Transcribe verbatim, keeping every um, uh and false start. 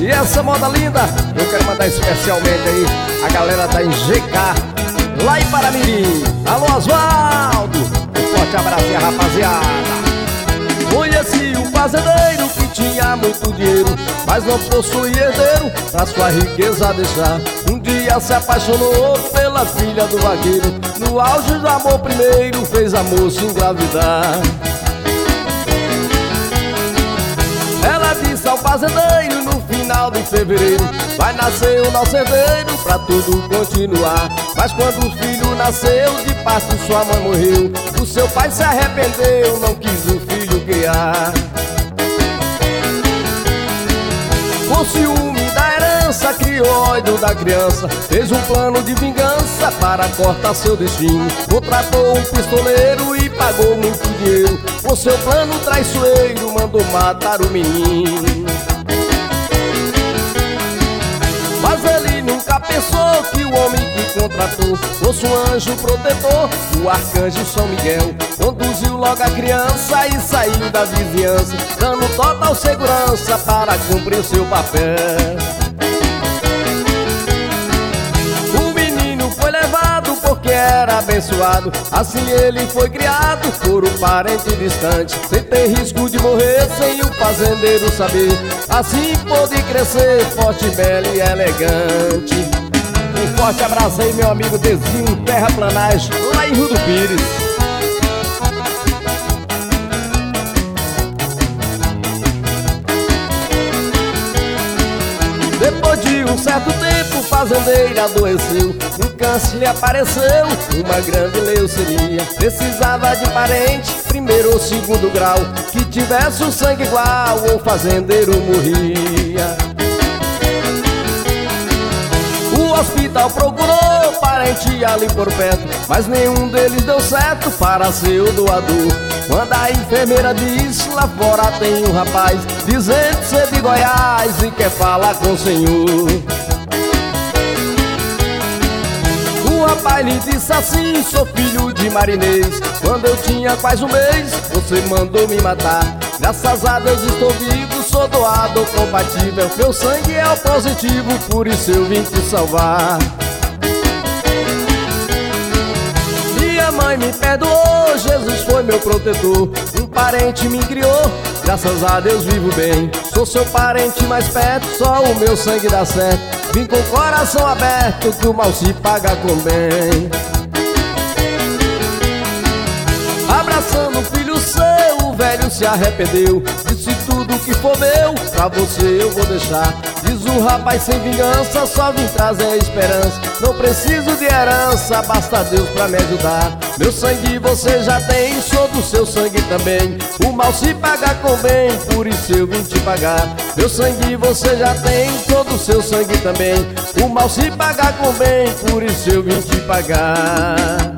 E essa moda linda, eu quero mandar especialmente aí a galera da N G K, lá em Paramirim. Alô, Osvaldo, um forte abraço aí, rapaziada. Conheci um fazendeiro que tinha muito dinheiro, mas não possuía herdeiro pra sua riqueza deixar. Um dia se apaixonou pela filha do vaqueiro, no auge do amor primeiro fez a moça engravidar. Ela disse ao fazendeiro no final de fevereiro: vai nascer o nosso herdeiro pra tudo continuar. Mas quando o filho nasceu, de parto sua mãe morreu. O seu pai se arrependeu, não quis o filho criar. Com ciúme da herança, criou ódio da criança, fez um plano de vingança para cortar seu destino. Contratou um pistoleiro e pagou muito dinheiro. Com seu plano traiçoeiro, mandou matar o menino. Mas ele nunca pensou que o homem que contratou fosse um anjo protetor, o arcanjo São Miguel. Conduziu logo a criança e saiu da vizinhança, dando total segurança para cumprir seu papel. O menino foi levado porque era abençoado, assim ele foi criado por um parente distante, sem ter risco de morrer, sem o fazendeiro saber. Assim pôde crescer forte, belo e elegante. Um forte abraço aí, meu amigo Dezinho, terraplanagem, lá em Rio do Pires. Depois de um certo tempo, o fazendeiro adoeceu. Um câncer lhe apareceu, uma grande leucemia. Precisava de parente, primeiro ou segundo grau, que tivesse o sangue igual, ou o fazendeiro morria. O hospital procurou parente ali por perto, mas nenhum deles deu certo para ser o doador. Quando a enfermeira disse: lá fora tem um rapaz dizendo ser de Goiás e quer falar com o senhor. O rapaz lhe disse assim: sou filho de marinês, quando eu tinha quase um mês você mandou me matar. Graças a Deus estou vivo, sou doador compatível, meu sangue é o positivo, por isso eu vim te salvar. Minha mãe me perdoou, Jesus foi meu protetor, um parente me criou, graças a Deus vivo bem. Sou seu parente mais perto, só o meu sangue dá certo. Vim com o coração aberto, que o mal se paga com bem. Abraçando o filho seu, o velho se arrependeu. Disse: tudo que for meu, pra você eu vou deixar. Diz o rapaz sem vingança, só vim trazer esperança. Não preciso de herança, basta Deus pra me ajudar. Meu sangue você já tem, sou do seu sangue também. O mal se paga com bem, por isso eu vim te pagar. Meu sangue você já tem, sou do seu sangue também. O mal se paga com bem, por isso eu vim te pagar.